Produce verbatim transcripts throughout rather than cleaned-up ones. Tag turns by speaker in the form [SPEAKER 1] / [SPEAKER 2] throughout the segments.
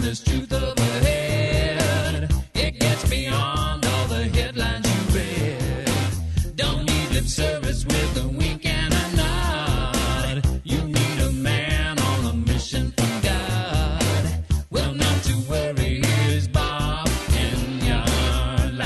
[SPEAKER 1] there's truth up ahead. It gets beyond all the headlines you read. Don't need lip service with a wink and a nod. You need a man on a mission from God. Well, not to worry, here's Bob in your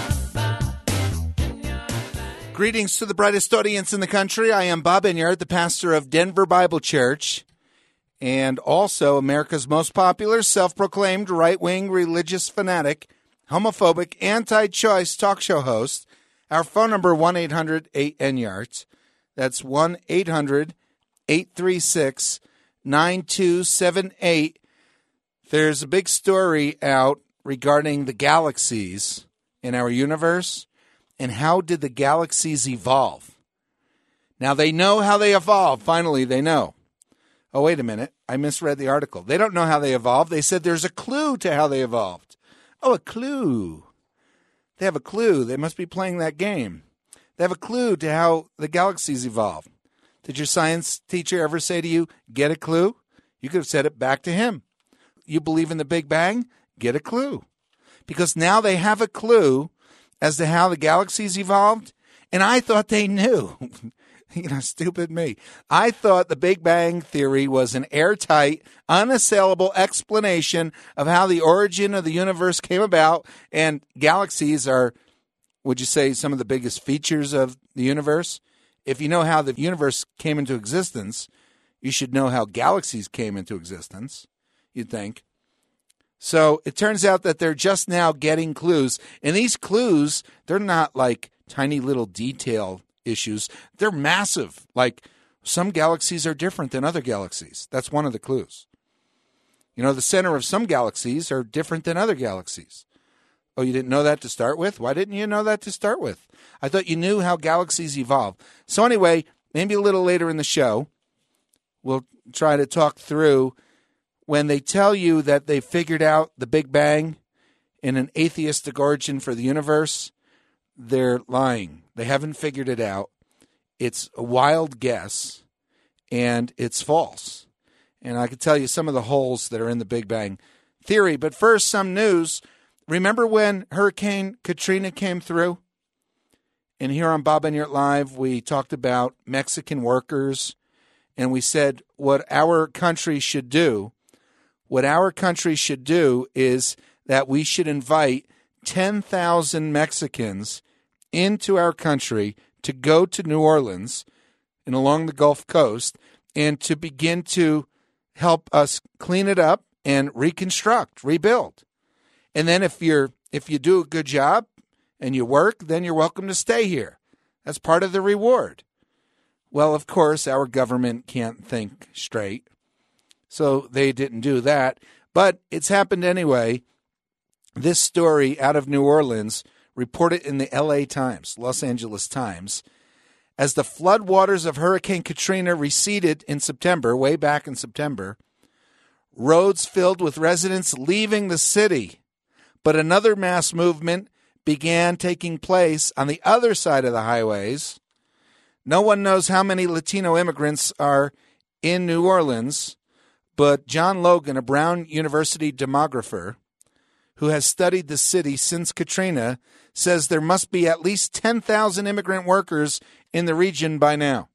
[SPEAKER 1] life.
[SPEAKER 2] Greetings to the brightest audience in the country. I am Bob Enyart, the pastor of Denver Bible Church, and also America's most popular, self-proclaimed right-wing religious fanatic, homophobic, anti-choice talk show host. Our phone number, one eight hundred eight Enyart. That's one eight hundred eight three six nine two seven eight. There's a big story out regarding the galaxies in our universe and how did the galaxies evolve. Now, they know how they evolved. Finally, they know. Oh, wait a minute. I misread the article. They don't know how they evolved. They said there's a clue to how they evolved. Oh, a clue. They have a clue. They must be playing that game. They have a clue to how the galaxies evolved. Did your science teacher ever say to you, get a clue? You could have said it back to him. You believe in the Big Bang? Get a clue. Because now they have a clue as to how the galaxies evolved, and I thought they knew. You know, stupid me. I thought the Big Bang Theory was an airtight, unassailable explanation of how the origin of the universe came about, and galaxies are, would you say, some of the biggest features of the universe? If you know how the universe came into existence, you should know how galaxies came into existence, you'd think. So it turns out that they're just now getting clues, and these clues, they're not like tiny little detail issues. They're massive. Like some galaxies are different than other galaxies. That's one of the clues. You know, the center of some galaxies are different than other galaxies. Oh, you didn't know that to start with? Why didn't you know that to start with? I thought you knew how galaxies evolve. So anyway, maybe a little later in the show, we'll try to talk through when they tell you that they figured out the Big Bang in an atheistic origin for the universe, they're lying. They haven't figured it out. It's a wild guess, and it's false. And I can tell you some of the holes that are in the Big Bang Theory. But first, some news. Remember when Hurricane Katrina came through? And here on Bob Enyart Live, we talked about Mexican workers, and we said what our country should do. What our country should do is that we should invite ten thousand Mexicans into our country to go to New Orleans and along the Gulf Coast and to begin to help us clean it up and reconstruct, rebuild. And then if you're if you do a good job and you work, then you're welcome to stay here. That's part of the reward. Well, of course, our government can't think straight, so they didn't do that. But it's happened anyway. This story out of New Orleans, reported in the L A Times, Los Angeles Times, as the floodwaters of Hurricane Katrina receded in September, way back in September, roads filled with residents leaving the city. But another mass movement began taking place on the other side of the highways. No one knows how many Latino immigrants are in New Orleans, but John Logan, a Brown University demographer, who has studied the city since Katrina, says there must be at least ten thousand immigrant workers in the region by now.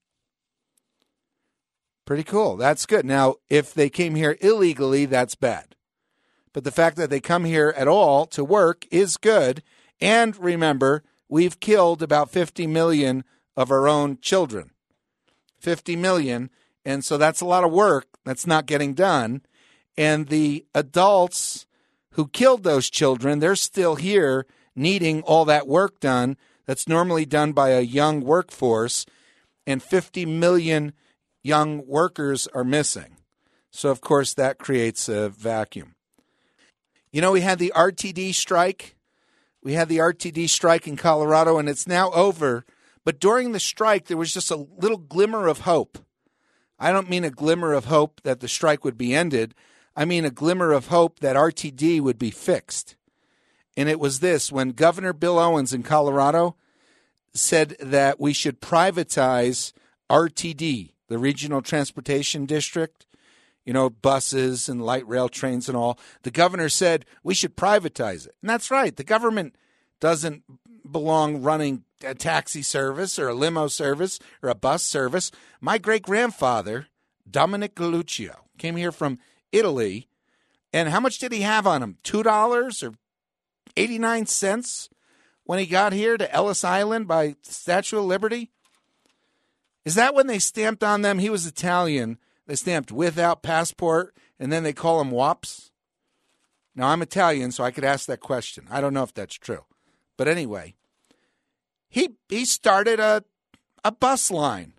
[SPEAKER 2] Pretty cool. That's good. Now, if they came here illegally, that's bad. But the fact that they come here at all to work is good. And remember, we've killed about fifty million of our own children. fifty million. And so that's a lot of work that's not getting done. And the adults who killed those children, they're still here needing all that work done that's normally done by a young workforce, and fifty million young workers are missing. So, of course, that creates a vacuum. You know, we had the R T D strike. We had the R T D strike in Colorado, and it's now over. But during the strike, there was just a little glimmer of hope. I don't mean a glimmer of hope that the strike would be ended. I mean a glimmer of hope that R T D would be fixed. And it was this, when Governor Bill Owens in Colorado said that we should privatize R T D, the Regional Transportation District. you know, buses and light rail trains and all. The governor said we should privatize it. And that's right. The government doesn't belong running a taxi service or a limo service or a bus service. My great-grandfather, Dominic Galluccio, came here from Italy. And how much did he have on him? two dollars or eighty-nine cents when he got here to Ellis Island by Statue of Liberty? Is that when they stamped on them? He was Italian. They stamped without passport, and then they call him W A Ps? Now, I'm Italian, so I could ask that question. I don't know if that's true. But anyway, he he started a a bus line.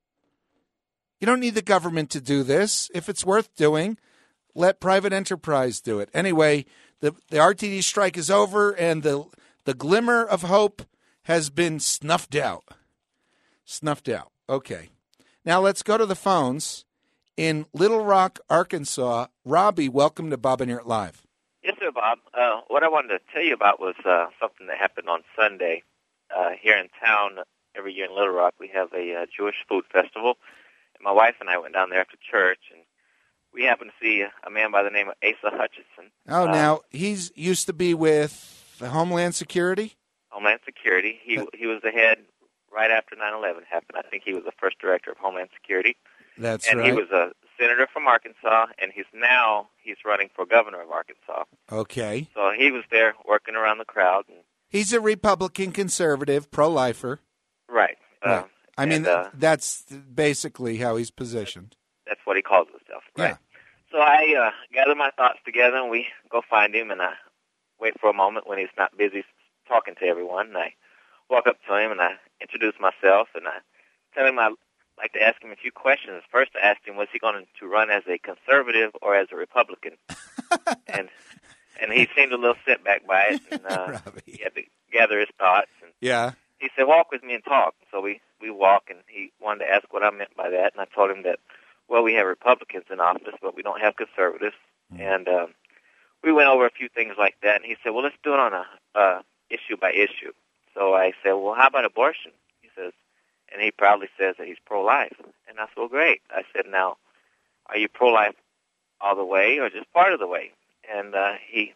[SPEAKER 2] You don't need the government to do this. If it's worth doing, let private enterprise do it. Anyway, the, the R T D strike is over, and the the glimmer of hope has been snuffed out. Snuffed out. Okay. Now let's go to the phones. In Little Rock, Arkansas, Robbie, welcome to Bob and Earth Live.
[SPEAKER 3] Yes, sir, Bob. Uh, what I wanted to tell you about was uh, something that happened on Sunday uh, here in town. Every year in Little Rock, we have a uh, Jewish food festival. And my wife and I went down there after church, and we happened to see a man by the name of Asa Hutchinson.
[SPEAKER 2] Oh,
[SPEAKER 3] uh,
[SPEAKER 2] now, he's used to be with the Homeland Security?
[SPEAKER 3] Homeland Security. He uh, he was the head right after nine eleven happened. I think he was the first director of Homeland Security.
[SPEAKER 2] That's
[SPEAKER 3] and
[SPEAKER 2] right.
[SPEAKER 3] And he was a senator from Arkansas, and he's now he's running for governor of Arkansas.
[SPEAKER 2] Okay.
[SPEAKER 3] So he was there working around the crowd. And,
[SPEAKER 2] he's a Republican conservative, pro-lifer.
[SPEAKER 3] Right.
[SPEAKER 2] right.
[SPEAKER 3] Uh,
[SPEAKER 2] I mean,
[SPEAKER 3] and, uh,
[SPEAKER 2] that's basically how he's positioned.
[SPEAKER 3] That's what he calls himself, right?
[SPEAKER 2] Yeah.
[SPEAKER 3] So I uh, gather my thoughts together, and we go find him, and I wait for a moment when he's not busy talking to everyone, and I walk up to him, and I introduce myself, and I tell him I'd like to ask him a few questions. First, I asked him, was he going to run as a conservative or as a Republican? and and he seemed a little set back by it, and uh, he had to gather his thoughts. And
[SPEAKER 2] yeah.
[SPEAKER 3] he said, walk with me and talk. So we, we walk, and he wanted to ask what I meant by that, and I told him that, well, we have Republicans in office, but we don't have conservatives. Mm. And um, we went over a few things like that, and he said, well, let's do it on a uh, issue by issue. So I said, well, how about abortion? He says, and he proudly says that he's pro-life. And I said, well, great. I said, now, are you pro-life all the way or just part of the way? And uh, he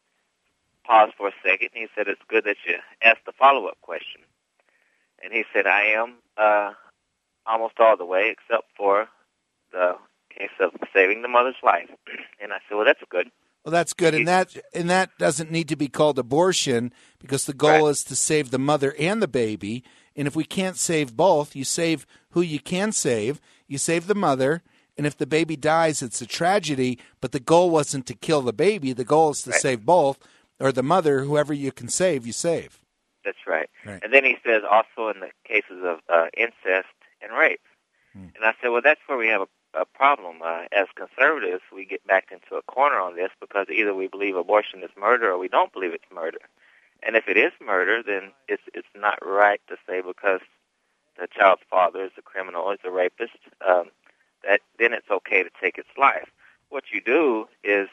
[SPEAKER 3] paused for a second, and he said, it's good that you asked the follow-up question. And he said, I am uh, almost all the way except for the case of saving the mother's life. And I said, well, that's good.
[SPEAKER 2] Well, that's good, and that and that doesn't need to be called abortion because the goal
[SPEAKER 3] right.
[SPEAKER 2] is to save the mother and the baby. And if we can't save both, you save who you can save. You save the mother, and if the baby dies, it's a tragedy. But the goal wasn't to kill the baby. The goal is to
[SPEAKER 3] right.
[SPEAKER 2] save both, or the mother, whoever you can save, you save.
[SPEAKER 3] That's right.
[SPEAKER 2] right.
[SPEAKER 3] And then he says also in the cases of uh, incest and rape. Hmm. And I said, well, that's where we have a a problem. Uh, as conservatives, we get backed into a corner on this because either we believe abortion is murder or we don't believe it's murder. And if it is murder, then it's it's not right to say because the child's father is a criminal, is a rapist, um, that then it's okay to take its life. What you do is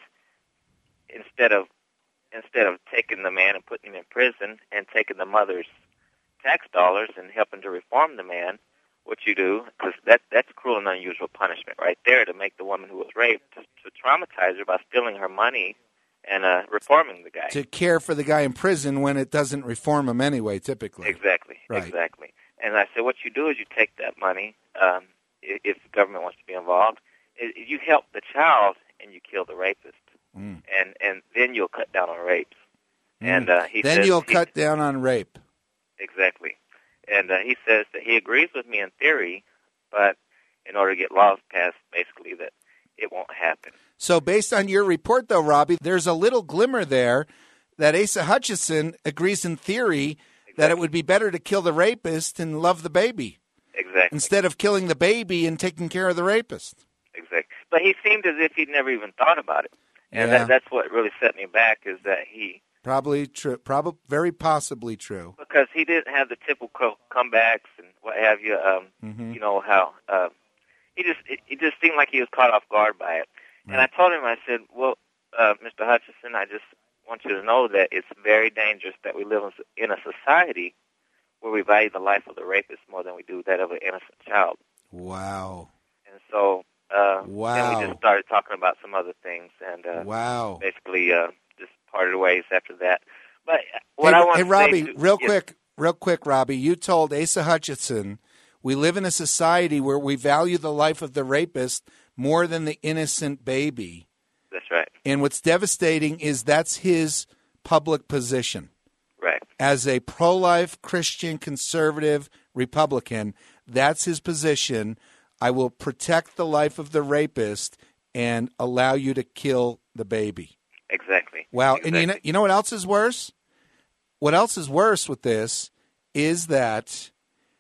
[SPEAKER 3] instead of instead of taking the man and putting him in prison and taking the mother's tax dollars and helping to reform the man, what you do, because that, that's cruel and unusual punishment right there to make the woman who was raped, to, to traumatize her by stealing her money and uh, reforming the guy.
[SPEAKER 2] To care for the guy in prison when it doesn't reform him anyway, typically.
[SPEAKER 3] Exactly,
[SPEAKER 2] right.
[SPEAKER 3] exactly. And I said, what you do is you take that money, um, if, if the government wants to be involved, is you help the child and you kill the rapist. Mm. And, and then you'll cut down on rapes. Mm. And uh, he
[SPEAKER 2] Then
[SPEAKER 3] says,
[SPEAKER 2] you'll
[SPEAKER 3] he,
[SPEAKER 2] cut down on rape.
[SPEAKER 3] Exactly. And uh, he says that he agrees with me in theory, but in order to get laws passed, basically that it won't happen.
[SPEAKER 2] So based on your report, though, Robbie, there's a little glimmer there that Asa Hutchinson agrees in theory exactly. that it would be better to kill the rapist and love the baby.
[SPEAKER 3] Exactly.
[SPEAKER 2] Instead of killing the baby and taking care of the rapist.
[SPEAKER 3] Exactly. But he seemed as if he'd never even thought about it. And
[SPEAKER 2] yeah.
[SPEAKER 3] that, that's what really set me back is that he...
[SPEAKER 2] Probably true. Probably very possibly true.
[SPEAKER 3] Because he didn't have the typical comebacks and what have you. Um, mm-hmm. You know how uh, he just it, it just seemed like he was caught off guard by it. Right. And I told him, I said, "Well, uh, Mister Hutchinson, I just want you to know that it's very dangerous that we live in a society where we value the life of the rapist more than we do that of an innocent child."
[SPEAKER 2] Wow.
[SPEAKER 3] And so uh,
[SPEAKER 2] Wow.
[SPEAKER 3] then we just started talking about some other things, and uh,
[SPEAKER 2] Wow.
[SPEAKER 3] basically uh, just parted ways after that. But what
[SPEAKER 2] hey,
[SPEAKER 3] I want
[SPEAKER 2] hey,
[SPEAKER 3] to
[SPEAKER 2] Robbie,
[SPEAKER 3] say to,
[SPEAKER 2] real
[SPEAKER 3] yes,
[SPEAKER 2] quick, real quick, Robbie, you told Asa Hutchinson, we live in a society where we value the life of the rapist more than the innocent baby.
[SPEAKER 3] that's right.
[SPEAKER 2] And what's devastating is that's his public position.
[SPEAKER 3] Right.
[SPEAKER 2] As a pro-life Christian conservative Republican, that's his position. I will protect the life of the rapist and allow you to kill the baby.
[SPEAKER 3] Exactly.
[SPEAKER 2] Wow.
[SPEAKER 3] Exactly.
[SPEAKER 2] And you know, you know what else is worse? What else is worse with this is that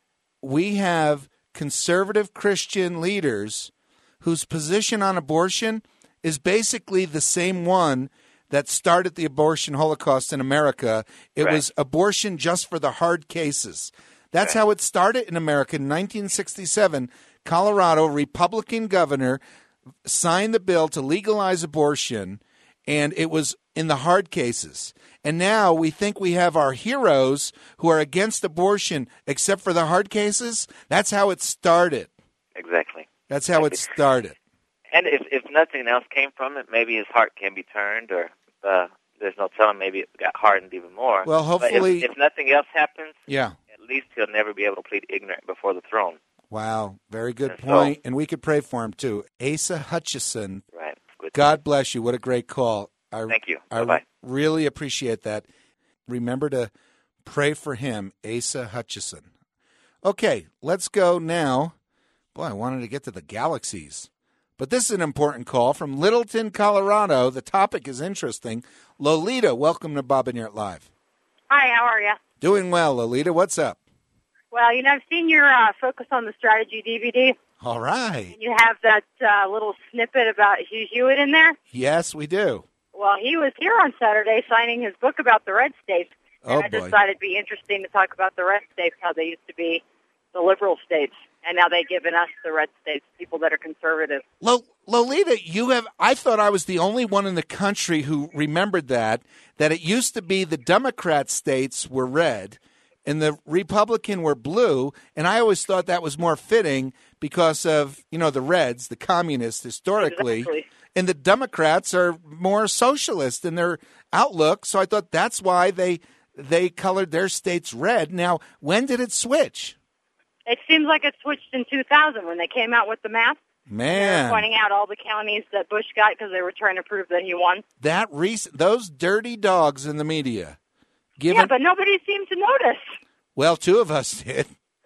[SPEAKER 2] we have conservative Christian leaders whose position on abortion is basically the same one that started the abortion holocaust in America. It
[SPEAKER 3] Right.
[SPEAKER 2] was abortion just for the hard cases. That's
[SPEAKER 3] Right.
[SPEAKER 2] how it started in America. In nineteen sixty-seven, Colorado Republican governor signed the bill to legalize abortion, and it was in the hard cases. And now we think we have our heroes who are against abortion except for the hard cases. That's how it started.
[SPEAKER 3] Exactly.
[SPEAKER 2] That's how it started.
[SPEAKER 3] And if if nothing else came from it, maybe his heart can be turned, or uh, there's no telling, maybe it got hardened even more.
[SPEAKER 2] Well, hopefully-
[SPEAKER 3] But if, if nothing else happens,
[SPEAKER 2] Yeah.
[SPEAKER 3] at least he'll never be able to plead ignorant before the throne.
[SPEAKER 2] Wow. Very good
[SPEAKER 3] And so-
[SPEAKER 2] point. And we could pray for him, too. Asa Hutchison,
[SPEAKER 3] Right. Good.
[SPEAKER 2] God bless you. What a great call. I,
[SPEAKER 3] Thank you.
[SPEAKER 2] I
[SPEAKER 3] Bye-bye.
[SPEAKER 2] really appreciate that. Remember to pray for him, Asa Hutchison. Okay, let's go now. Boy, I wanted to get to the galaxies. But this is an important call from Littleton, Colorado. The topic is interesting. Lolita, welcome to Bob and Yurt Live.
[SPEAKER 4] Hi, how are you?
[SPEAKER 2] Doing well, Lolita. What's up?
[SPEAKER 4] Well, you know, I've seen your uh, Focus on the Strategy D V D.
[SPEAKER 2] All right.
[SPEAKER 4] You have that uh, little snippet about Hugh Hewitt in there.
[SPEAKER 2] Yes, we do.
[SPEAKER 4] Well, he was here on Saturday signing his book about the red states. And
[SPEAKER 2] Oh,
[SPEAKER 4] I just
[SPEAKER 2] boy.
[SPEAKER 4] thought it'd be interesting to talk about the red states, how they used to be the liberal states. And now they've given us the red states, people that are conservative.
[SPEAKER 2] Lo- Lolita, you have. I thought I was the only one in the country who remembered that. That it used to be the Democrat states were red, and the Republican were blue. And I always thought that was more fitting because of you know the Reds, the communists historically,
[SPEAKER 4] Exactly.
[SPEAKER 2] and the Democrats are more socialist in their outlook. So I thought that's why they they colored their states red. Now, when did it switch?
[SPEAKER 4] It seems like it switched in two thousand when they came out with the map. They were
[SPEAKER 2] Man,
[SPEAKER 4] pointing out all the counties that Bush got because they were trying to prove that he won.
[SPEAKER 2] that recent those dirty dogs in the media. Given,
[SPEAKER 4] Yeah, but nobody seemed to notice.
[SPEAKER 2] Well, two of us did.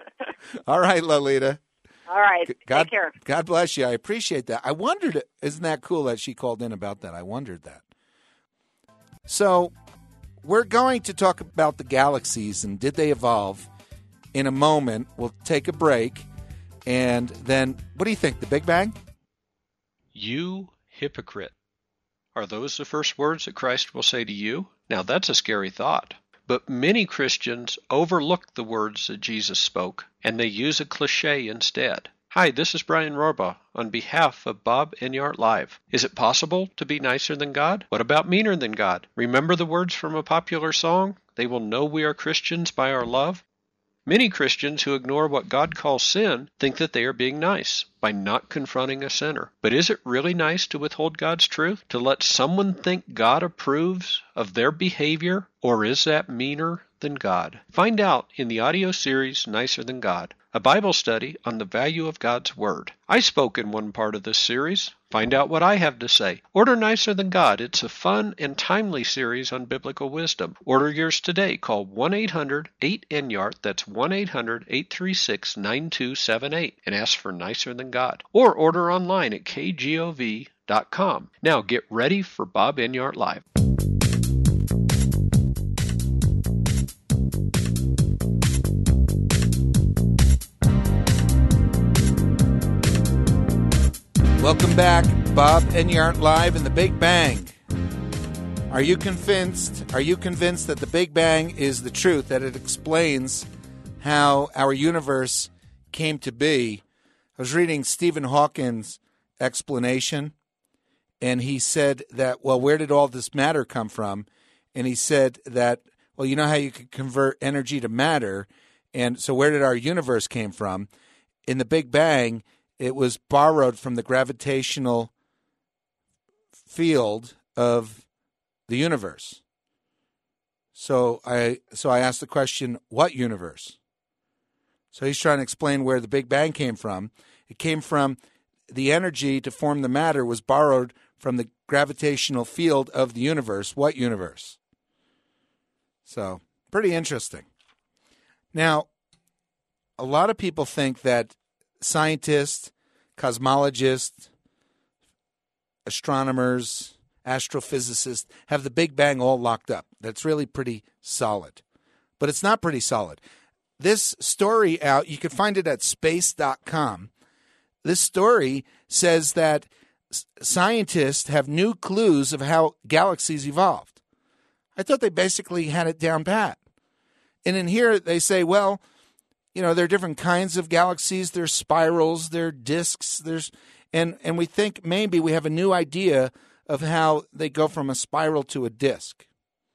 [SPEAKER 2] All right, Lolita.
[SPEAKER 4] All right,
[SPEAKER 2] God,
[SPEAKER 4] take care.
[SPEAKER 2] God bless you. I appreciate that. I wondered, isn't that cool that she called in about that? I wondered that. So, we're going to talk about the galaxies and did they evolve in a moment. We'll take a break. And then, what do you think? The Big Bang?
[SPEAKER 5] You hypocrite. Are those the first words that Christ will say to you? Now that's a scary thought. But many Christians overlook the words that Jesus spoke, and they use a cliche instead. Hi, this is Brian Rohrbaugh on behalf of Bob and Yart Live. Is it possible to be nicer than God? What about meaner than God? Remember the words from a popular song? They will know we are Christians by our love. Many Christians who ignore what God calls sin think that they are being nice by not confronting a sinner. But is it really nice to withhold God's truth? To let someone think God approves of their behavior? Or is that meaner than God? Find out in the audio series Nicer Than God, a Bible study on the value of God's Word. I spoke in one part of this series. Find out what I have to say. Order Nicer Than God. It's a fun and timely series on biblical wisdom. Order yours today. Call one eight hundred eight N Y A R T, that's one eight hundred eight three six nine two seven eight, and ask for Nicer Than God. Or order online at K G O V dot com. Now get ready for Bob N Y A R T Live.
[SPEAKER 2] Welcome back, Bob and Yart Live in the Big Bang. Are you convinced? Are you convinced that the Big Bang is the truth? That it explains how our universe came to be? I was reading Stephen Hawking's explanation, and he said that, well, where did all this matter come from? And he said that, well, you know how you can convert energy to matter, and so where did our universe came from? In the Big Bang, it was borrowed from the gravitational field of the universe. So I so I asked the question, what universe? So he's trying to explain where the Big Bang came from. It came from the energy to form the matter was borrowed from the gravitational field of the universe. What universe? So, pretty interesting. Now, a lot of people think that scientists, cosmologists, astronomers, astrophysicists have the Big Bang all locked up. That's really pretty solid. But it's not pretty solid. This story out, you can find it at space dot com. This story says that scientists have new clues of how galaxies evolved. I thought they basically had it down pat. And in here they say, well, you know, there are different kinds of galaxies. There's spirals, there are disks, there's and and we think maybe we have a new idea of how they go from a spiral to a disk.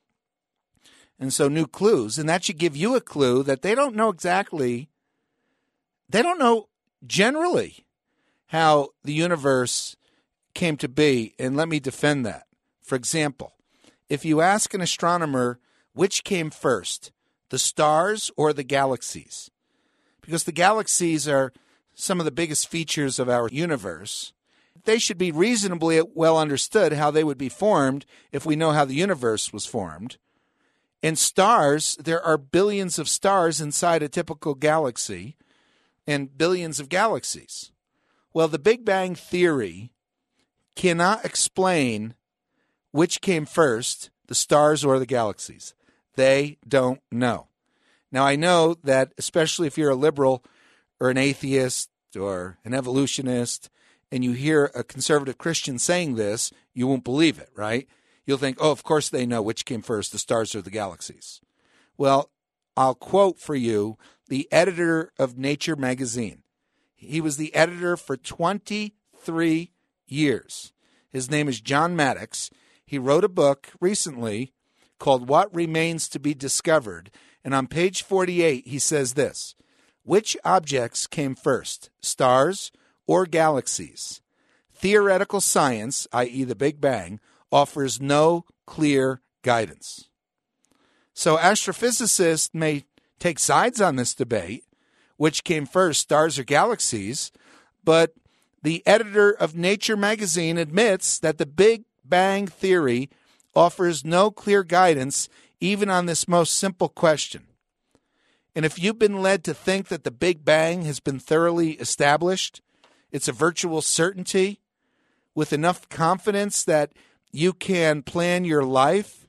[SPEAKER 2] And so new clues, and that should give you a clue that they don't know exactly, they don't know generally how the universe came to be, and let me defend that. For example, if you ask an astronomer which came first, the stars or the galaxies, because the galaxies are some of the biggest features of our universe, they should be reasonably well understood how they would be formed if we know how the universe was formed. In stars, there are billions of stars inside a typical galaxy and billions of galaxies. Well, the Big Bang Theory cannot explain which came first, the stars or the galaxies. They don't know. Now, I know that especially if you're a liberal or an atheist or an evolutionist and you hear a conservative Christian saying this, you won't believe it, right? You'll think, oh, of course they know which came first, the stars or the galaxies. Well, I'll quote for you the editor of Nature magazine. He was the editor for twenty-three years. His name is John Maddox. He wrote a book recently called What Remains to be Discovered. And on page forty-eight, he says this: which objects came first, stars or galaxies? Theoretical science, that is the Big Bang, offers no clear guidance. So astrophysicists may take sides on this debate, which came first, stars or galaxies, but the editor of Nature magazine admits that the Big Bang Theory offers no clear guidance even on this most simple question. And if you've been led to think that the Big Bang has been thoroughly established, it's a virtual certainty with enough confidence that you can plan your life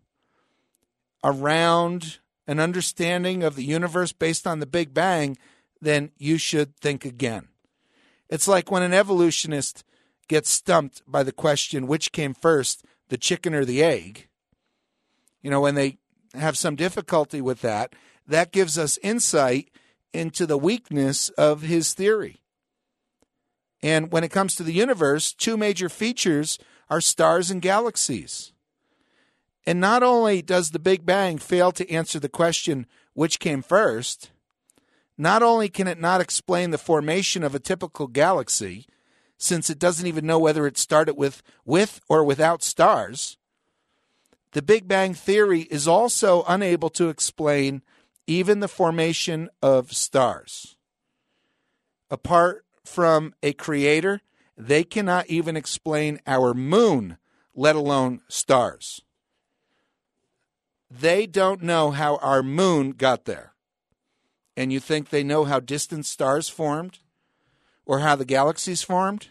[SPEAKER 2] around an understanding of the universe based on the Big Bang, then you should think again. It's like when an evolutionist gets stumped by the question, which came first, the chicken or the egg? You know, when they have some difficulty with that, that gives us insight into the weakness of his theory. And when it comes to the universe, two major features are stars and galaxies. And not only does the Big Bang fail to answer the question, which came first, not only can it not explain the formation of a typical galaxy, since it doesn't even know whether it started with, with or without stars, the Big Bang Theory is also unable to explain even the formation of stars. Apart from a creator, they cannot even explain our moon, let alone stars. They don't know how our moon got there. And you think they know how distant stars formed or how the galaxies formed?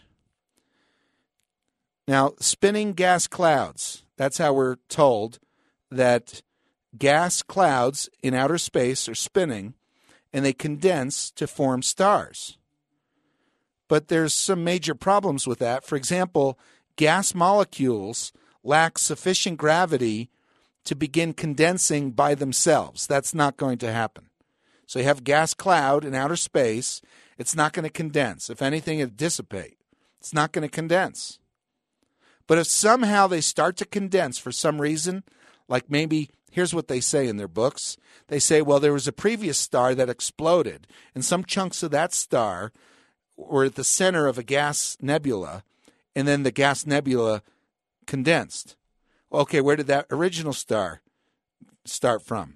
[SPEAKER 2] Now, spinning gas clouds, that's how we're told that gas clouds in outer space are spinning and they condense to form stars. But there's some major problems with that. For example, gas molecules lack sufficient gravity to begin condensing by themselves. That's not going to happen. So you have gas cloud in outer space. It's not going to condense. If anything, it'll dissipate. It's not going to condense. But if somehow they start to condense for some reason, like maybe, here's what they say in their books. They say, well, there was a previous star that exploded, and some chunks of that star were at the center of a gas nebula, and then the gas nebula condensed. Okay, where did that original star start from?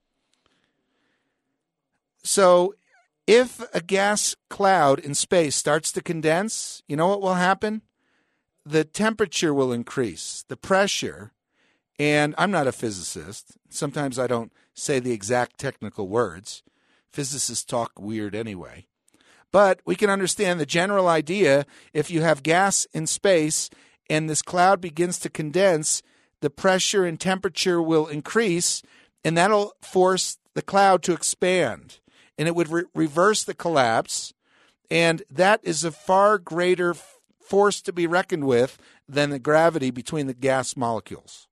[SPEAKER 2] So if a gas cloud in space starts to condense, you know what will happen? The temperature will increase, the pressure, and I'm not a physicist. Sometimes I don't say the exact technical words. Physicists talk weird anyway. But we can understand the general idea. If you have gas in space and this cloud begins to condense, the pressure and temperature will increase, and that'll force the cloud to expand. And it would re- reverse the collapse, and that is a far greater f- force to be reckoned with than the gravity between the gas molecules.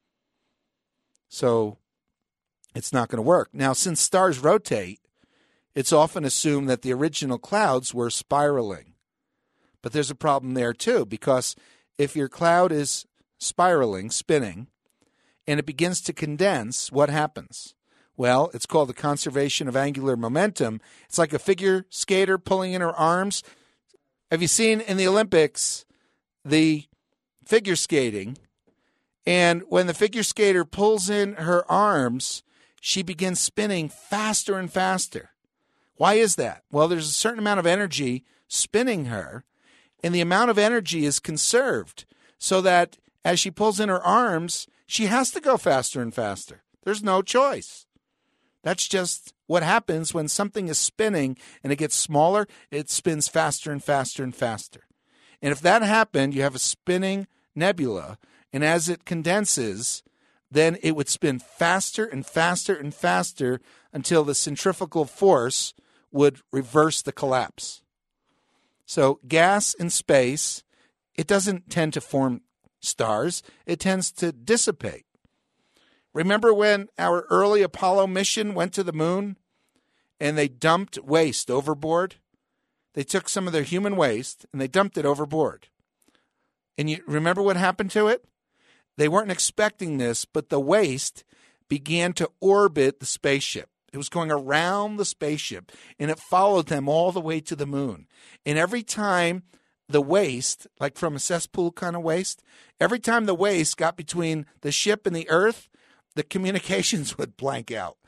[SPEAKER 2] So it's not going to work. Now, since stars rotate, it's often assumed that the original clouds were spiraling. But there's a problem there, too, because if your cloud is spiraling, spinning, and it begins to condense, what happens? Well, it's called the conservation of angular momentum. It's like a figure skater pulling in her arms. Have you seen in the Olympics the figure skating? And when the figure skater pulls in her arms, she begins spinning faster and faster. Why is that? Well, there's a certain amount of energy spinning her, and the amount of energy is conserved so that as she pulls in her arms, she has to go faster and faster. There's no choice. That's just what happens when something is spinning and it gets smaller, it spins faster and faster and faster. And if that happened, you have a spinning nebula, and as it condenses, then it would spin faster and faster and faster until the centrifugal force would reverse the collapse. So gas in space, it doesn't tend to form stars. It tends to dissipate. Remember when our early Apollo mission went to the moon and they dumped waste overboard? They took some of their human waste and they dumped it overboard. And you remember what happened to it? They weren't expecting this, but the waste began to orbit the spaceship. It was going around the spaceship, and it followed them all the way to the moon. And every time the waste, like from a cesspool kind of waste, every time the waste got between the ship and the Earth, the communications would blank out.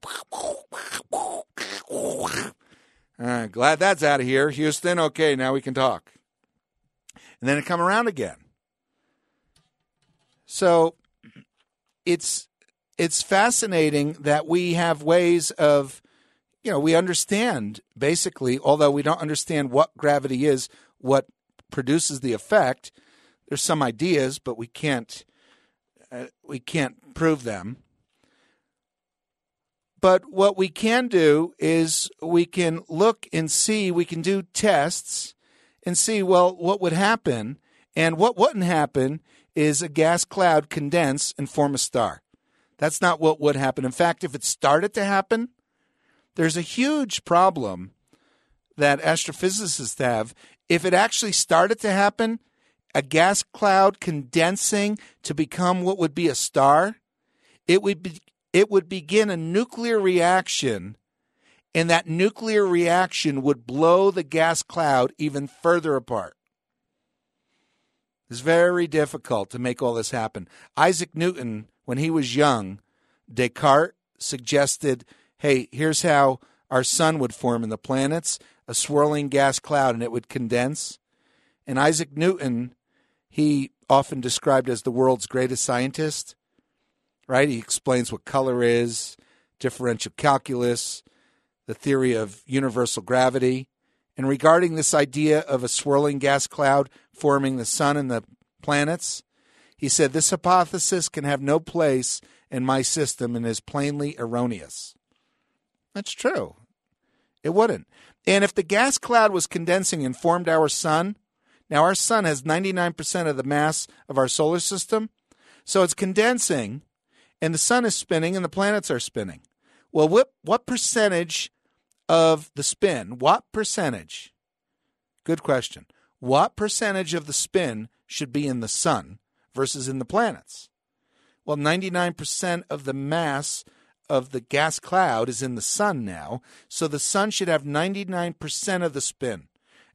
[SPEAKER 2] Uh, glad that's out of here. Houston, okay, now we can talk. And then it come around again. So it's it's fascinating that we have ways of, you know, we understand basically, although we don't understand what gravity is, what produces the effect. There's some ideas, but we can't uh, we can't prove them. But what we can do is we can look and see, we can do tests and see, well, what would happen. And what wouldn't happen is a gas cloud condense and form a star. That's not what would happen. In fact, if it started to happen, there's a huge problem that astrophysicists have. If it actually started to happen, a gas cloud condensing to become what would be a star, it would be, it would begin a nuclear reaction, and that nuclear reaction would blow the gas cloud even further apart. It's very difficult to make all this happen. Isaac Newton, when he was young, Descartes suggested, hey, here's how our sun would form in the planets, a swirling gas cloud, and it would condense. And Isaac Newton, he often described as the world's greatest scientist, right? He explains what color is, differential calculus, the theory of universal gravity. And regarding this idea of a swirling gas cloud forming the sun and the planets, he said, this hypothesis can have no place in my system and is plainly erroneous. That's true. It wouldn't. And if the gas cloud was condensing and formed our sun, now our sun has ninety-nine percent of the mass of our solar system, so it's condensing, and the sun is spinning and the planets are spinning. Well, what, what percentage of the spin, what percentage, good question, what percentage of the spin should be in the sun versus in the planets? Well, ninety-nine percent of the mass of the gas cloud is in the sun now, so the sun should have ninety-nine percent of the spin.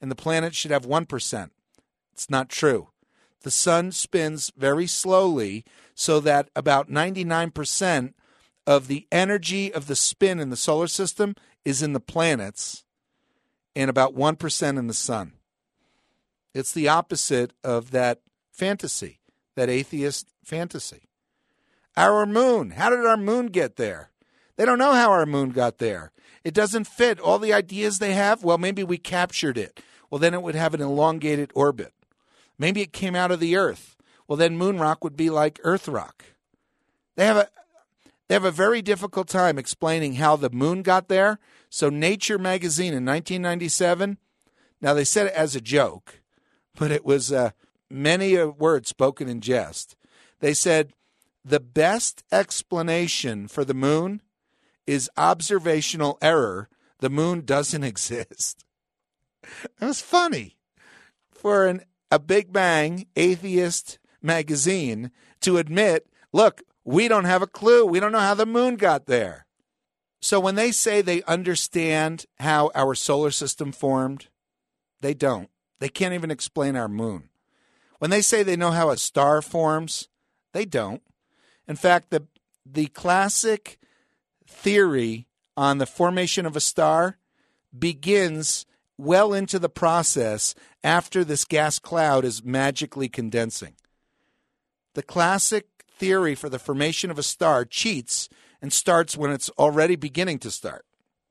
[SPEAKER 2] and the planet should have one percent. It's not true. The sun spins very slowly so that about ninety-nine percent of the energy of the spin in the solar system is in the planets and about one percent in the sun. It's the opposite of that fantasy, that atheist fantasy. Our moon, how did our moon get there? They don't know how our moon got there. It doesn't fit all the ideas they have. Well, maybe we captured it. Well, then it would have an elongated orbit. Maybe it came out of the Earth. Well, then moon rock would be like Earth rock. They have a they have a very difficult time explaining how the moon got there. So Nature magazine in nineteen ninety-seven, now they said it as a joke, but it was uh, many a word spoken in jest. They said the best explanation for the moon is observational error. The moon doesn't exist. That was funny for an, a Big Bang atheist magazine to admit, look, we don't have a clue. We don't know how the moon got there. So when they say they understand how our solar system formed, they don't. They can't even explain our moon. When they say they know how a star forms, they don't. In fact, the the classic theory on the formation of a star begins well into the process after this gas cloud is magically condensing. The classic theory for the formation of a star cheats and starts when it's already beginning to start.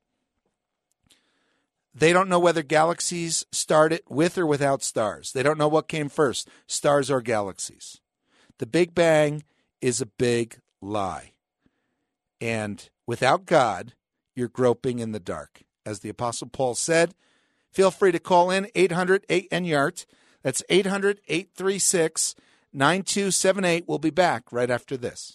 [SPEAKER 2] They don't know whether galaxies started with or without stars. They don't know what came first, stars or galaxies. The Big Bang is a big lie. And without God, you're groping in the dark. As the Apostle Paul said, feel free to call in eight hundred eight N Y A R T. That's eight hundred eight three six nine two seven eight. We'll be back right after this.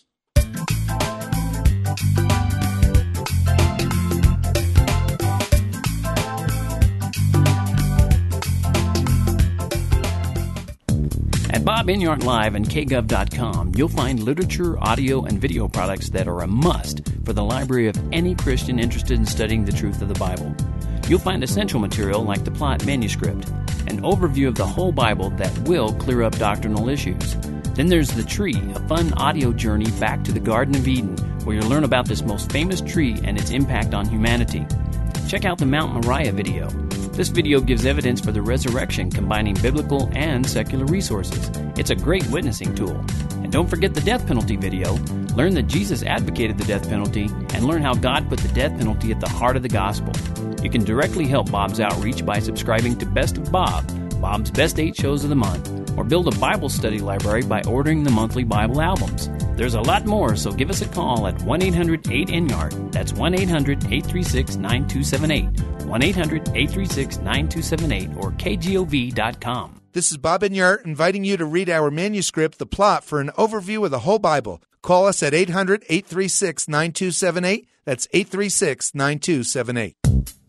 [SPEAKER 6] At Bob Enyart Live and K Gov dot com, you'll find literature, audio, and video products that are a must for the library of any Christian interested in studying the truth of the Bible. You'll find essential material like the Plot manuscript, an overview of the whole Bible that will clear up doctrinal issues. Then there's The Tree, a fun audio journey back to the Garden of Eden, where you'll learn about this most famous tree and its impact on humanity. Check out the Mount Moriah video. This video gives evidence for the resurrection, combining biblical and secular resources. It's a great witnessing tool. And don't forget the death penalty video. Learn that Jesus advocated the death penalty and learn how God put the death penalty at the heart of the gospel. You can directly help Bob's outreach by subscribing to Best of Bob, Bob's Best Eight Shows of the Month, or build a Bible study library by ordering the monthly Bible albums. There's a lot more, so give us a call at one eight hundred eight N Y A R T. That's one eight hundred eight three six nine two seven eight, one eight hundred eight three six nine two seven eight, or K G O V dot com.
[SPEAKER 2] This is Bob Enyart inviting you to read our manuscript, The Plot, for an overview of the whole Bible. Call us at eight hundred eight three six nine two seven eight. That's eight three six nine two seven eight.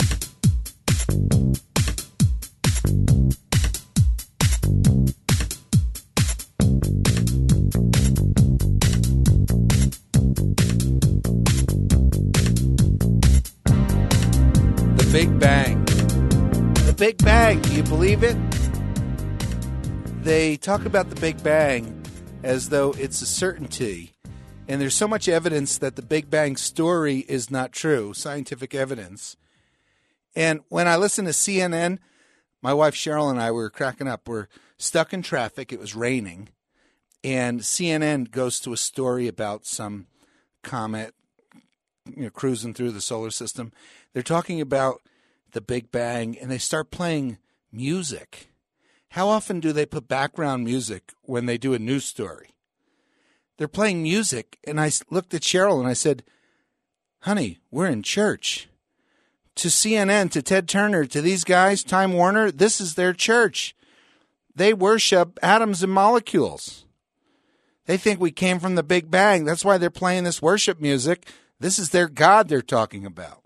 [SPEAKER 2] The Big Bang. The Big Bang, do you believe it? They talk about the Big Bang as though it's a certainty. And there's so much evidence that the Big Bang story is not true, scientific evidence. And when I listen to C N N, my wife Cheryl and I were cracking up. We're stuck in traffic. It was raining. And C N N goes to a story about some comet, you know, cruising through the solar system. They're talking about the Big Bang, and they start playing music. How often do they put background music when they do a news story? They're playing music, and I looked at Cheryl and I said, honey, we're in church. To C N N, to Ted Turner, to these guys, Time Warner, this is their church. They worship atoms and molecules. They think we came from the Big Bang. That's why they're playing this worship music. This is their God they're talking about.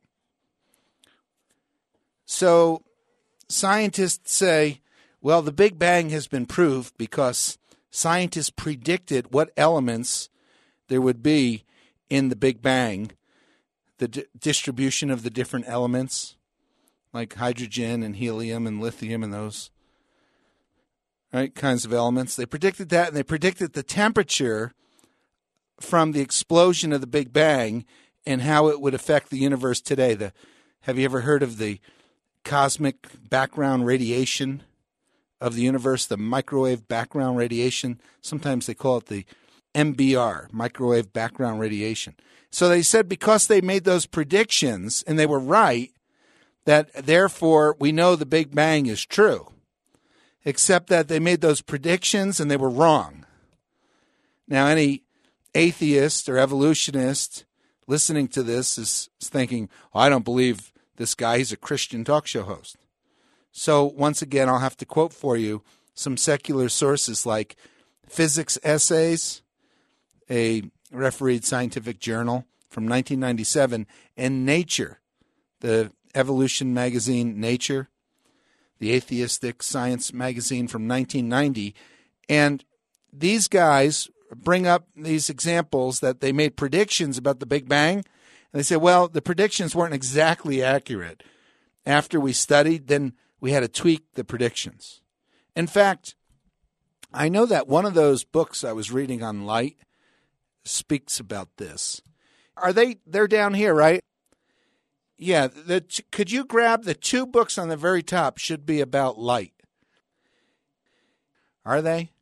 [SPEAKER 2] So scientists say, well, the Big Bang has been proved because scientists predicted what elements there would be in the Big Bang, the d- distribution of the different elements. like hydrogen and helium and lithium and those right kinds of elements. They predicted that, and they predicted the temperature from the explosion of the Big Bang and how it would affect the universe today. The, have you ever heard of the cosmic background radiation of the universe, the microwave background radiation? Sometimes they call it the M B R, microwave background radiation. So they said because they made those predictions, and they were right, that therefore we know the Big Bang is true, except that they made those predictions and they were wrong. Now, any atheist or evolutionist listening to this is thinking, oh, I don't believe this guy, he's a Christian talk show host. So once again, I'll have to quote for you some secular sources like Physics Essays, a refereed scientific journal from nineteen ninety-seven, and Nature, the evolution magazine Nature, the atheistic science magazine from nineteen ninety. And these guys bring up these examples that they made predictions about the Big Bang. And they say, well, the predictions weren't exactly accurate. After we studied, then we had to tweak the predictions. In fact, I know that one of those books I was reading on light speaks about this. Are they, they're down here, right? Yeah, the, could you grab the two books on the very top should be about light. Are they?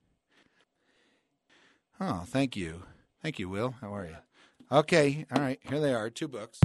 [SPEAKER 2] Oh, thank you. Thank you, Will. How are you? Okay, all right, here they are, two books.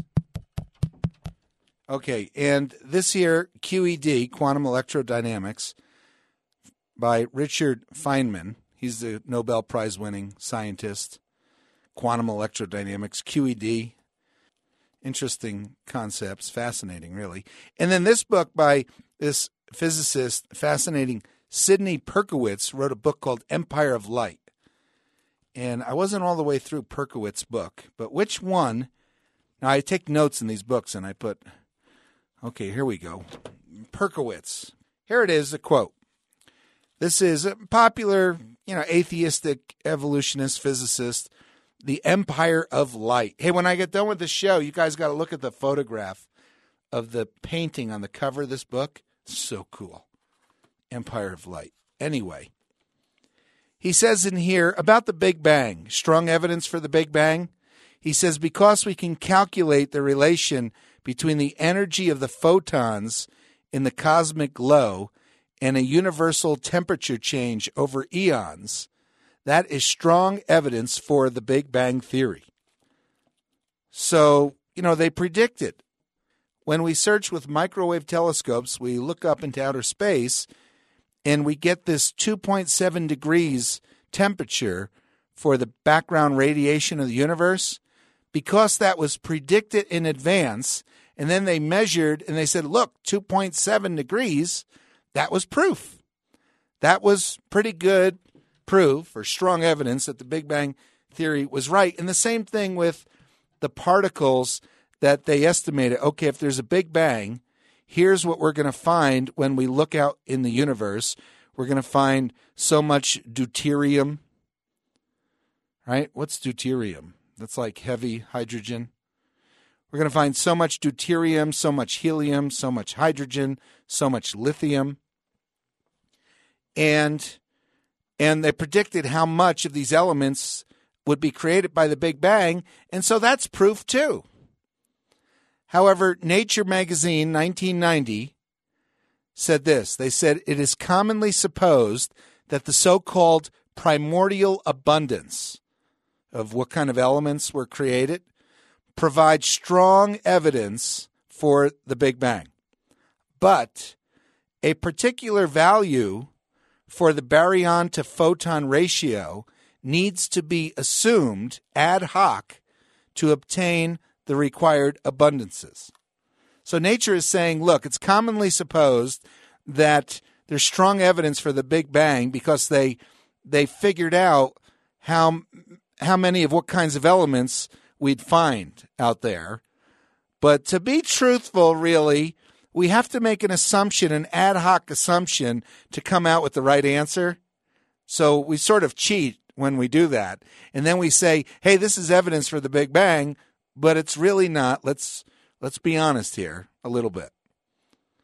[SPEAKER 2] Okay, and this here, Q E D, Quantum Electrodynamics, by Richard Feynman. He's the Nobel Prize-winning scientist. Quantum electrodynamics, Q E D. Interesting concepts, fascinating, really. And then this book by this physicist, fascinating, Sidney Perkowitz, wrote a book called Empire of Light. And I wasn't all the way through Perkowitz's book, but which one? Now, I take notes in these books, and I put, okay, here we go. Perkowitz. Here it is, a quote. This is a popular, you know, atheistic evolutionist physicist, The Empire of Light. Hey, when I get done with the show, you guys got to look at the photograph of the painting on the cover of this book. It's so cool. Empire of Light. Anyway, he says in here about the Big Bang, strong evidence for the Big Bang. He says, because we can calculate the relation between the energy of the photons in the cosmic glow and a universal temperature change over eons, that is strong evidence for the Big Bang theory. So, you know, they predicted. When we search with microwave telescopes, we look up into outer space, and we get this two point seven degrees temperature for the background radiation of the universe. Because that was predicted in advance, and then they measured, and they said, look, two point seven degrees, that was proof. That was pretty good proof or strong evidence that the Big Bang theory was right. And the same thing with the particles that they estimated. Okay, if there's a Big Bang, here's what we're going to find when we look out in the universe. We're going to find so much deuterium, right? What's deuterium? That's like heavy hydrogen. We're going to find so much deuterium, so much helium, so much hydrogen, so much lithium. And and they predicted how much of these elements would be created by the Big Bang, and so that's proof too. However, Nature magazine, nineteen ninety, said this. They said, it is commonly supposed that the so-called primordial abundance of what kind of elements were created provides strong evidence for the Big Bang. But a particular value for the baryon to photon ratio needs to be assumed ad hoc to obtain the required abundances. So Nature is saying, look, it's commonly supposed that there's strong evidence for the Big Bang because they they figured out how how many of what kinds of elements we'd find out there. But to be truthful, really, we have to make an assumption, an ad hoc assumption, to come out with the right answer. So we sort of cheat when we do that. And then we say, hey, this is evidence for the Big Bang, but it's really not. Let's let's be honest here a little bit.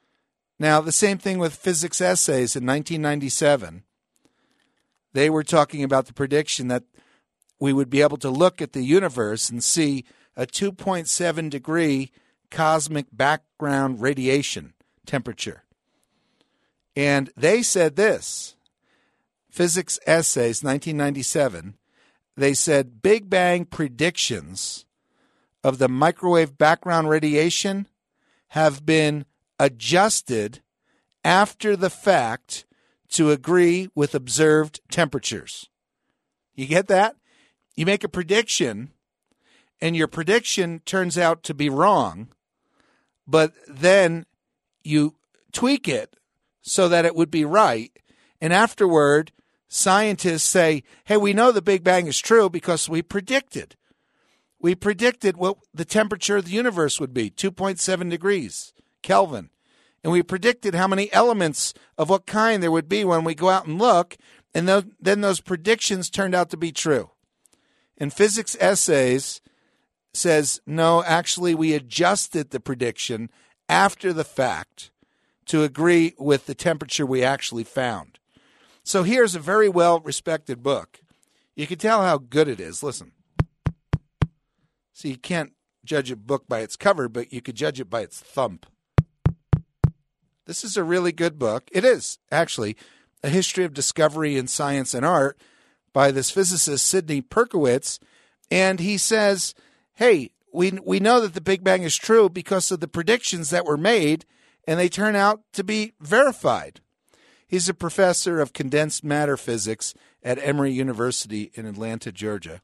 [SPEAKER 2] Now, the same thing with physics essays in nineteen ninety-seven. They were talking about the prediction that we would be able to look at the universe and see a two point seven degree cosmic background radiation temperature. And they said this, Physics Essays, nineteen ninety-seven, they said Big Bang predictions of the microwave background radiation have been adjusted after the fact to agree with observed temperatures. You get that? You make a prediction, and your prediction turns out to be wrong, but then you tweak it so that it would be right, and afterward, scientists say, hey, we know the Big Bang is true because we predicted. We predicted what the temperature of the universe would be, two point seven degrees Kelvin. And we predicted how many elements of what kind there would be when we go out and look, and th- then those predictions turned out to be true. And Physics Essays says, no, actually we adjusted the prediction after the fact to agree with the temperature we actually found. So here's a very well-respected book. You can tell how good it is. Listen. So you can't judge a book by its cover, but you could judge it by its thump. This is a really good book. It is, actually, A History of Discovery in Science and Art by this physicist, Sidney Perkowitz. And he says, hey, we we know that the Big Bang is true because of the predictions that were made, and they turn out to be verified. He's a professor of condensed matter physics at Emory University in Atlanta, Georgia.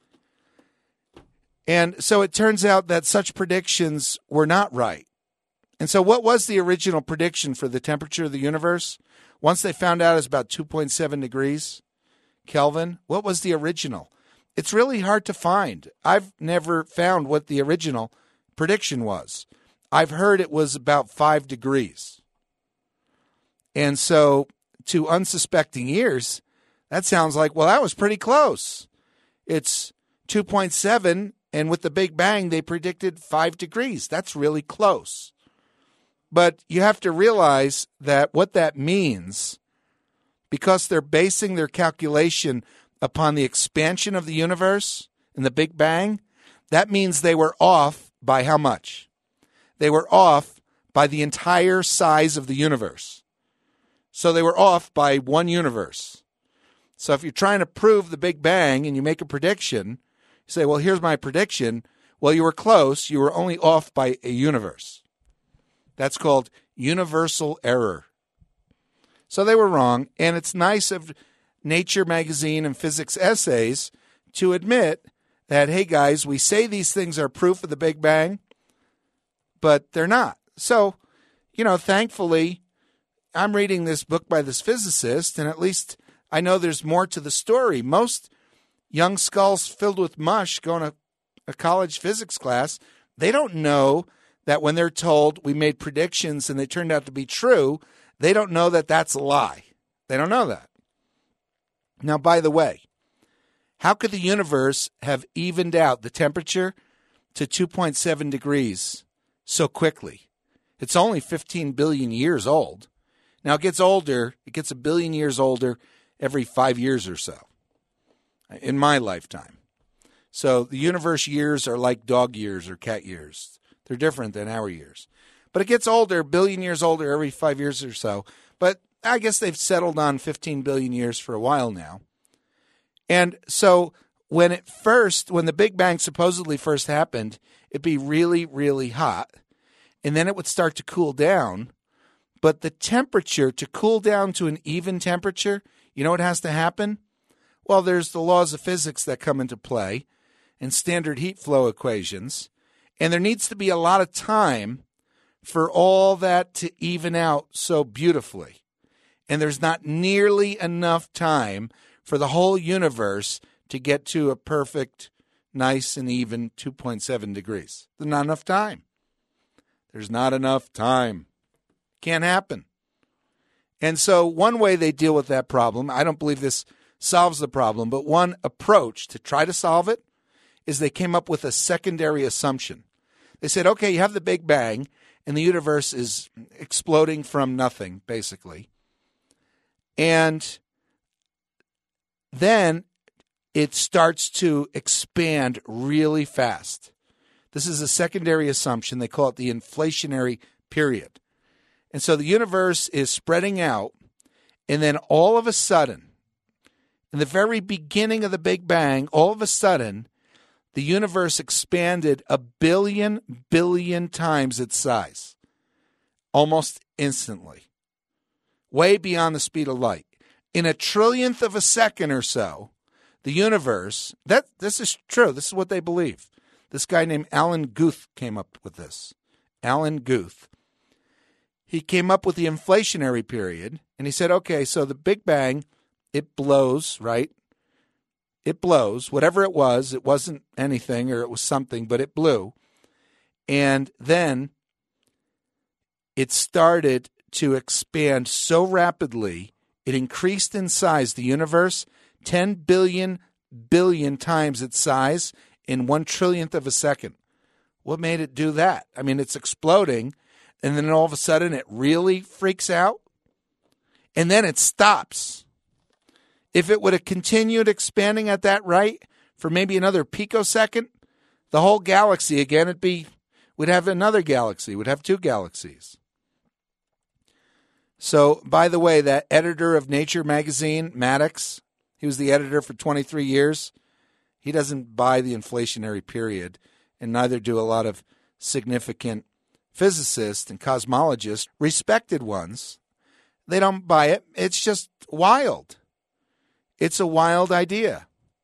[SPEAKER 2] And so it turns out that such predictions were not right. And so what was the original prediction for the temperature of the universe? Once they found out it was about two point seven degrees Kelvin, what was the original? It's really hard to find. I've never found what the original prediction was. I've heard it was about five degrees. And so to unsuspecting ears, that sounds like, well, that was pretty close. It's two point seven, and with the Big Bang, they predicted five degrees. That's really close. But you have to realize that what that means, because they're basing their calculation upon the expansion of the universe and the Big Bang, that means they were off by how much? They were off by the entire size of the universe. So they were off by one universe. So if you're trying to prove the Big Bang and you make a prediction, you say, well, here's my prediction. Well, you were close. You were only off by a universe. That's called universal error. So they were wrong, and it's nice of Nature magazine and Physics Essays to admit that, hey, guys, we say these things are proof of the Big Bang, but they're not. So, you know, thankfully, I'm reading this book by this physicist, and at least I know there's more to the story. Most young skulls filled with mush going to a college physics class, they don't know that when they're told we made predictions and they turned out to be true, they don't know that that's a lie. They don't know that. Now, by the way, how could the universe have evened out the temperature to two point seven degrees so quickly? It's only fifteen billion years old. Now, it gets older. It gets a billion years older every five years or so in my lifetime. So the universe years are like dog years or cat years. They're different than our years. But it gets older, a billion years older every five years or so. But I guess they've settled on fifteen billion years for a while now. And so when it first, when the Big Bang supposedly first happened, it'd be really, really hot. And then it would start to cool down. But the temperature, to cool down to an even temperature, you know what has to happen? Well, there's the laws of physics that come into play and standard heat flow equations. And there needs to be a lot of time for all that to even out so beautifully. And there's not nearly enough time for the whole universe to get to a perfect, nice and even two point seven degrees. There's not enough time. There's not enough time. Can't happen. And so one way they deal with that problem, I don't believe this solves the problem, but one approach to try to solve it is they came up with a secondary assumption. They said, okay, you have the Big Bang, and the universe is exploding from nothing, basically. And then it starts to expand really fast. This is a secondary assumption. They call it the inflationary period. And so the universe is spreading out, and then all of a sudden, in the very beginning of the Big Bang, all of a sudden, the universe expanded a billion, billion times its size, almost instantly, way beyond the speed of light. In a trillionth of a second or so, the universe, that this is true, this is what they believe. This guy named Alan Guth came up with this. Alan Guth. He came up with the inflationary period, and he said, okay, so the Big Bang, it blows, right? It blows. Whatever it was, it wasn't anything or it was something, but it blew. And then it started to expand so rapidly, it increased in size, the universe, ten billion billion times its size in one trillionth of a second. What made it do that? I mean, it's exploding, and then all of a sudden it really freaks out, and then it stops. If it would have continued expanding at that rate for maybe another picosecond, the whole galaxy again, it'd be, we'd have another galaxy, we'd have two galaxies. So, by the way, that editor of Nature magazine, Maddox, he was the editor for twenty-three years. He doesn't buy the inflationary period, and neither do a lot of significant physicists and cosmologists, respected ones. They don't buy it. It's just wild. It's a wild idea.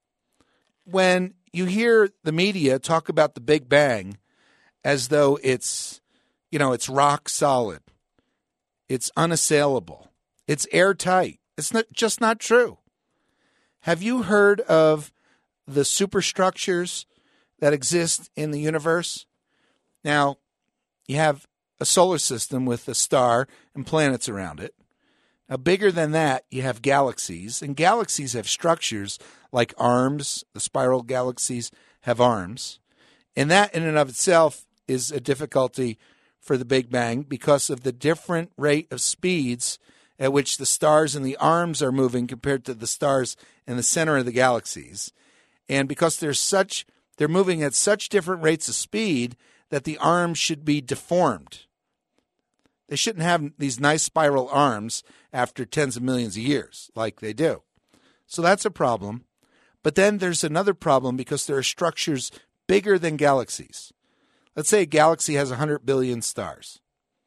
[SPEAKER 2] When you hear the media talk about the Big Bang as though it's, you know, it's rock solid, it's unassailable, it's airtight, it's not, just not true. Have you heard of the superstructures that exist in the universe? Now, you have a solar system with a star and planets around it. Now, bigger than that, you have galaxies, and galaxies have structures like arms. The spiral galaxies have arms, and that in and of itself is a difficulty for the Big Bang because of the different rate of speeds at which the stars in the arms are moving compared to the stars in the center of the galaxies. And because they're such, they're moving at such different rates of speed that the arms should be deformed. They shouldn't have these nice spiral arms after tens of millions of years like they do. So that's a problem. But then there's another problem because there are structures bigger than galaxies. Let's say a galaxy has one hundred billion stars.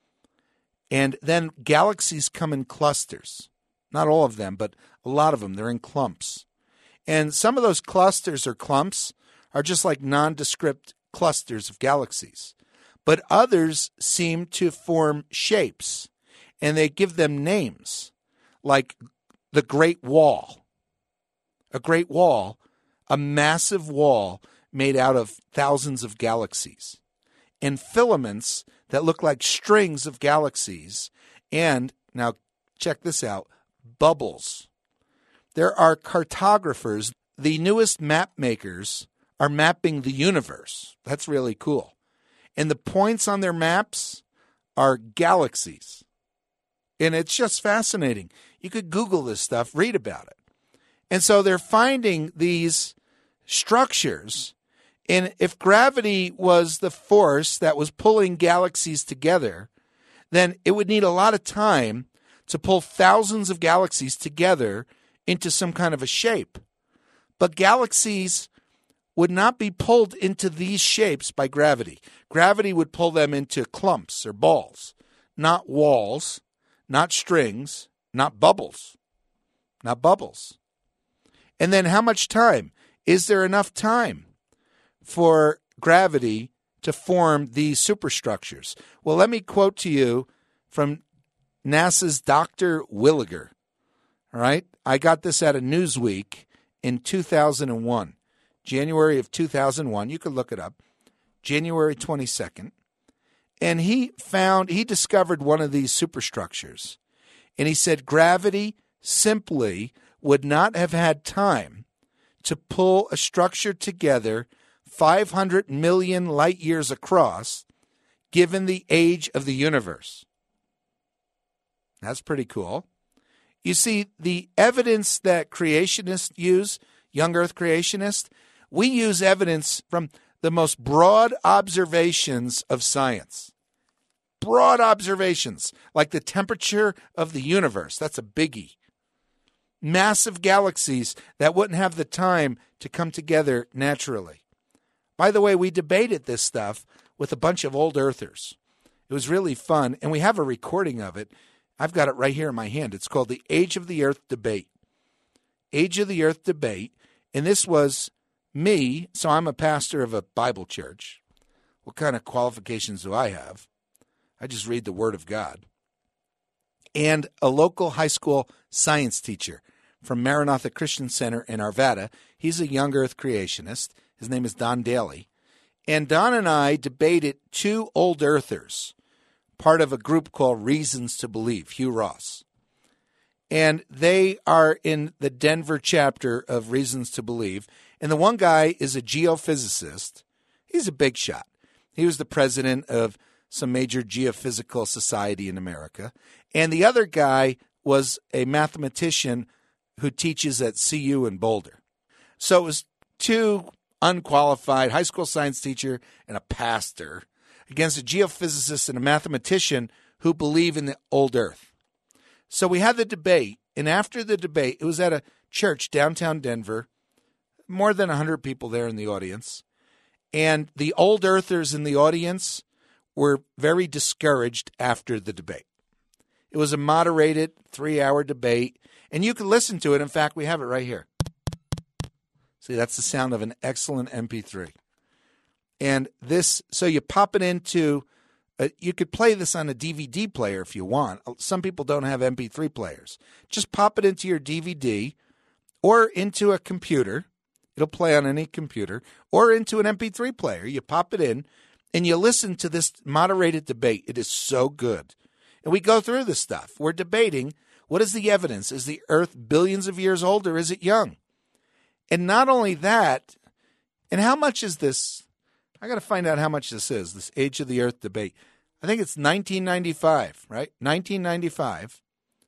[SPEAKER 2] And then galaxies come in clusters. Not all of them, but a lot of them. They're in clumps. And some of those clusters or clumps are just like nondescript clusters of galaxies. But others seem to form shapes, and they give them names, like the Great Wall. A great wall, a massive wall made out of thousands of galaxies, and filaments that look like strings of galaxies, and, now check this out, bubbles. There are cartographers, the newest map makers are mapping the universe. That's really cool. And the points on their maps are galaxies. And it's just fascinating. You could Google this stuff, read about it. And so they're finding these structures. And if gravity was the force that was pulling galaxies together, then it would need a lot of time to pull thousands of galaxies together into some kind of a shape. But galaxies would not be pulled into these shapes by gravity. Gravity would pull them into clumps or balls, not walls, not strings, not bubbles, not bubbles. And then how much time? Is there enough time for gravity to form these superstructures? Well, let me quote to you from NASA's Doctor Williger. All right? I got this out of Newsweek in two thousand one. January of two thousand one, you could look it up, January twenty-second, and he found, he discovered one of these superstructures, and he said gravity simply would not have had time to pull a structure together five hundred million light years across given the age of the universe. That's pretty cool. You see, the evidence that creationists use, young earth creationists, we use evidence from the most broad observations of science. Broad observations, like the temperature of the universe. That's a biggie. Massive galaxies that wouldn't have the time to come together naturally. By the way, we debated this stuff with a bunch of old earthers. It was really fun, and we have a recording of it. I've got it right here in my hand. It's called the Age of the Earth Debate. Age of the Earth Debate, and this was me, so I'm a pastor of a Bible church. What kind of qualifications do I have? I just read the Word of God. And a local high school science teacher from Maranatha Christian Center in Arvada. He's a young earth creationist. His name is Don Daly. And Don and I debated two old earthers, part of a group called Reasons to Believe, Hugh Ross. And they are in the Denver chapter of Reasons to Believe. And the one guy is a geophysicist. He's a big shot. He was the president of some major geophysical society in America. And the other guy was a mathematician who teaches at C U in Boulder. So it was two unqualified high school science teacher and a pastor against a geophysicist and a mathematician who believe in the old earth. So we had the debate, and after the debate, it was at a church downtown Denver, more than one hundred people there in the audience, and the old earthers in the audience were very discouraged after the debate. It was a moderated three-hour debate, and you can listen to it. In fact, we have it right here. See, that's the sound of an excellent M P three. And this, so you pop it into, a, you could play this on a D V D player if you want. Some people don't have M P three players. Just pop it into your D V D or into a computer. It'll play on any computer, or into an M P three player. You pop it in, and you listen to this moderated debate. It is so good. And we go through this stuff. We're debating, what is the evidence? Is the earth billions of years old, or is it young? And not only that, and how much is this? I got to find out how much this is, this Age of the Earth debate. I think it's nineteen ninety-five, right? nineteen ninety-five.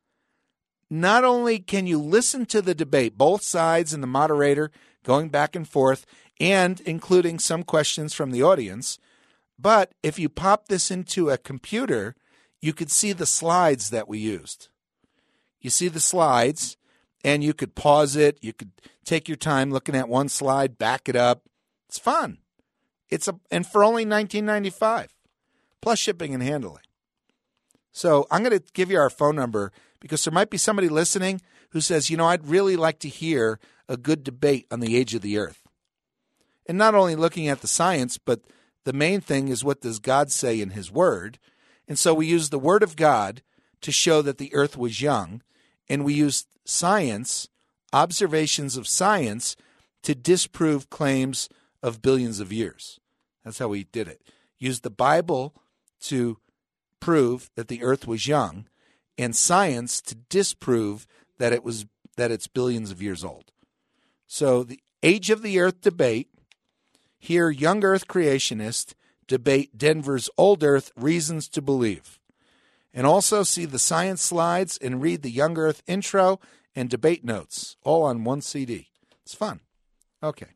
[SPEAKER 2] Not only can you listen to the debate, both sides and the moderator going back and forth, and including some questions from the audience, but if you pop this into a computer, you could see the slides that we used. You see the slides, and you could pause it. You could take your time looking at one slide, back it up. It's fun. It's a and for only nineteen ninety-five, plus shipping and handling. So I'm going to give you our phone number because there might be somebody listening who says, you know, I'd really like to hear a good debate on the age of the earth. And not only looking at the science, but the main thing is, what does God say in his word? And so we use the word of God to show that the earth was young, and we used science, observations of science, to disprove claims of billions of years. That's how we did it. Used the Bible to prove that the earth was young, and science to disprove that it was that it's billions of years old. So the Age of the Earth debate, here young earth creationists debate Denver's old earth reasons to believe. And also see the science slides and read the young earth intro and debate notes, all on one C D. It's fun. Okay.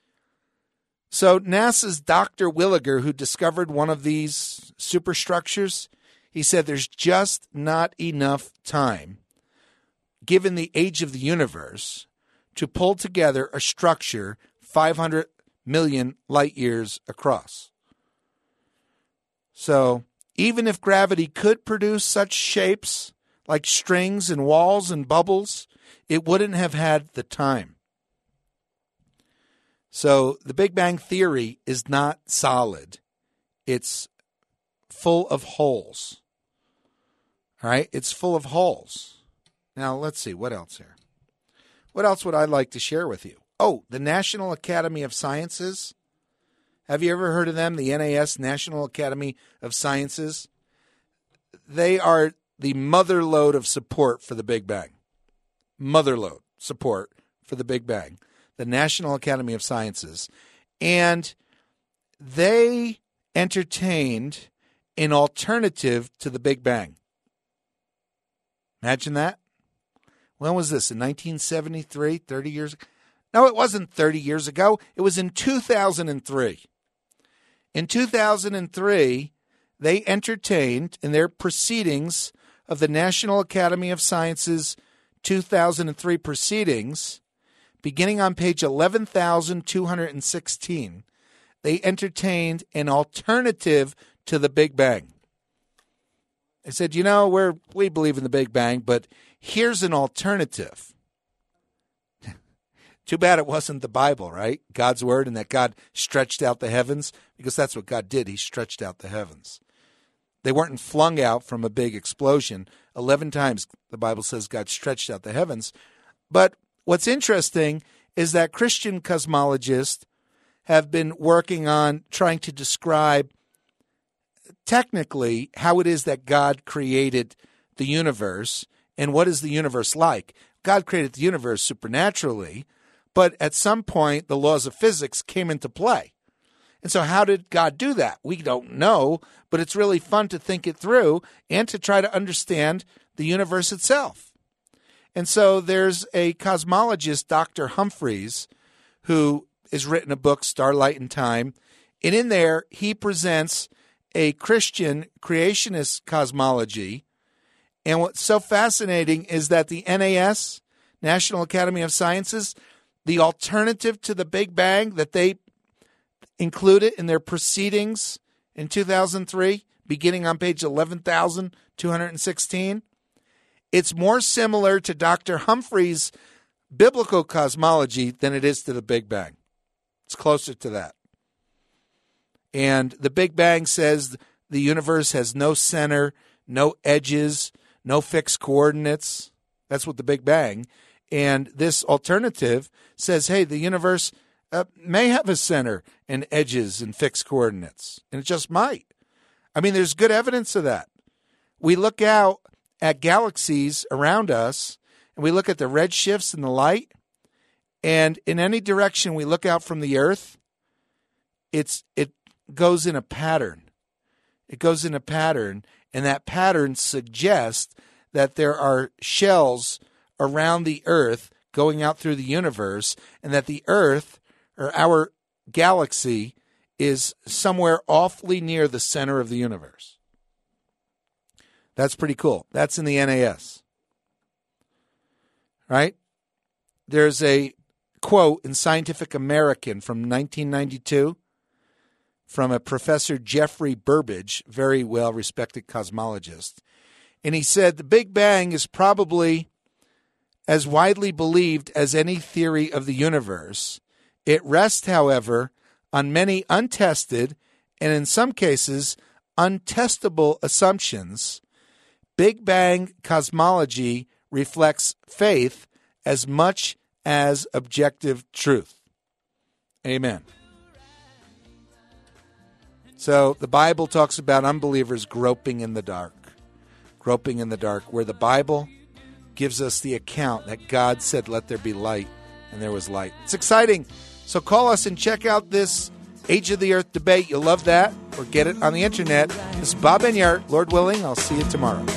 [SPEAKER 2] So NASA's Doctor Williger, who discovered one of these superstructures, he said there's just not enough time, given the age of the universe, to pull together a structure five hundred million light years across. So even if gravity could produce such shapes like strings and walls and bubbles, it wouldn't have had the time. So the Big Bang Theory is not solid. It's full of holes. All right? It's full of holes. Now, let's see. What else here? What else would I like to share with you? Oh, the National Academy of Sciences. Have you ever heard of them? The N A S, National Academy of Sciences. They are the motherlode of support for the Big Bang. Motherlode support for the Big Bang. The National Academy of Sciences. And they entertained an alternative to the Big Bang. Imagine that. When was this? In nineteen seventy-three, thirty years ago? No, it wasn't thirty years ago. It was in two thousand three. In two thousand three, they entertained in their proceedings of the National Academy of Sciences two thousand three proceedings, beginning on page eleven thousand two hundred sixteen, they entertained an alternative to the Big Bang. They said, you know, we're, we believe in the Big Bang, but here's an alternative. Too bad it wasn't the Bible, right? God's word, and that God stretched out the heavens, because that's what God did. He stretched out the heavens. They weren't flung out from a big explosion. Eleven times the Bible says God stretched out the heavens. But what's interesting is that Christian cosmologists have been working on trying to describe technically how it is that God created the universe and what is the universe like. God created the universe supernaturally, but at some point the laws of physics came into play. And so how did God do that? We don't know, but it's really fun to think it through and to try to understand the universe itself. And so there's a cosmologist, Doctor Humphreys, who has written a book, Starlight in Time, and in there he presents a Christian creationist cosmology. And what's so fascinating is that the N A S, National Academy of Sciences, the alternative to the Big Bang that they included in their proceedings in two thousand three, beginning on page eleven thousand two hundred sixteen, it's more similar to Doctor Humphreys' biblical cosmology than it is to the Big Bang. It's closer to that. And the Big Bang says the universe has no center, no edges, no fixed coordinates. That's what the Big Bang. And this alternative says, hey, the universe uh, may have a center and edges and fixed coordinates. And it just might. I mean, there's good evidence of that. We look out at galaxies around us, and we look at the red shifts in the light, and in any direction we look out from the Earth, it's it goes in a pattern. It goes in a pattern, and that pattern suggests that there are shells around the Earth going out through the universe, and that the Earth, or our galaxy, is somewhere awfully near the center of the universe. That's pretty cool. That's in the N A S. Right? There's a quote in Scientific American from nineteen ninety-two from a Professor Jeffrey Burbidge, very well-respected cosmologist. And he said, the Big Bang is probably as widely believed as any theory of the universe. It rests, however, on many untested and in some cases untestable assumptions. Big Bang cosmology reflects faith as much as objective truth. Amen. So the Bible talks about unbelievers groping in the dark. Groping in the dark, where the Bible gives us the account that God said, let there be light, and there was light. It's exciting. So call us and check out this Age of the Earth debate. You'll love that. Or get it on the internet. This is Bob Enyart. Lord willing, I'll see you tomorrow.